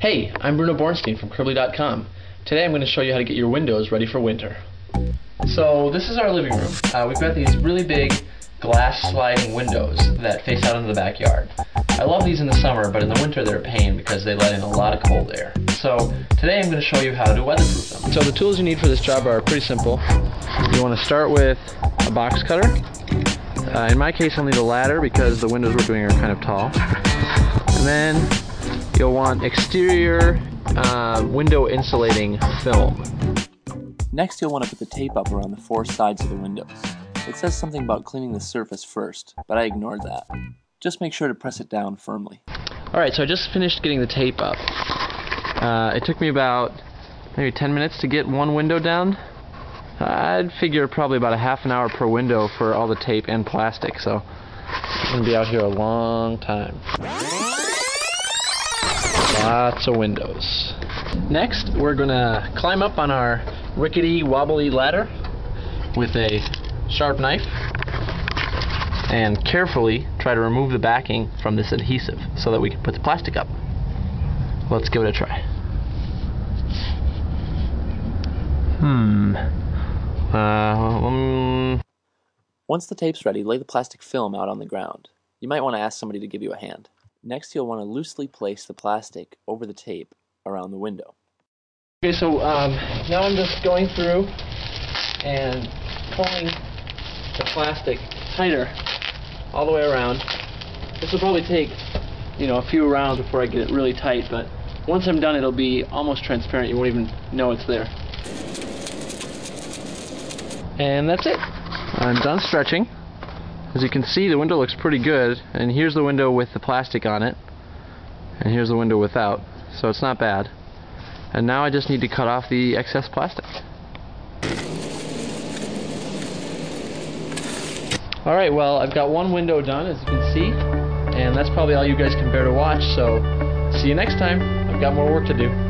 Hey, I'm Bruno Bornstein from Cribbly.com. Today I'm going to show you how to get your windows ready for winter. So this is our living room. We've got these really big glass sliding windows that face out into the backyard. I love these in the summer, but in the winter they're a pain because they let in a lot of cold air. So today I'm going to show you how to weatherproof them. So the tools you need for this job are pretty simple. You want to start with a box cutter. In my case I'll need a ladder because the windows we're doing are kind of tall. And then you'll want exterior window insulating film. Next you'll want to put the tape up around the four sides of the windows. It says something about cleaning the surface first, but I ignored that. Just make sure to press it down firmly. Alright, so I just finished getting the tape up. It took me about maybe 10 minutes to get one window down. I'd figure probably about a half an hour per window for all the tape and plastic, so I'm going to be out here a long time. Lots of windows. Next, we're going to climb up on our rickety, wobbly ladder with a sharp knife and carefully try to remove the backing from this adhesive so that we can put the plastic up. Let's give it a try. Once the tape's ready, lay the plastic film out on the ground. You might want to ask somebody to give you a hand. Next, you'll want to loosely place the plastic over the tape around the window. Okay, so now I'm just going through and pulling the plastic tighter all the way around. This will probably take, a few rounds before I get it really tight, but once I'm done it'll be almost transparent. You won't even know it's there. And that's it. I'm done stretching. As you can see, the window looks pretty good, and here's the window with the plastic on it, and here's the window without, so it's not bad. And now I just need to cut off the excess plastic. Alright, well, I've got one window done, as you can see, and that's probably all you guys can bear to watch, so see you next time. I've got more work to do.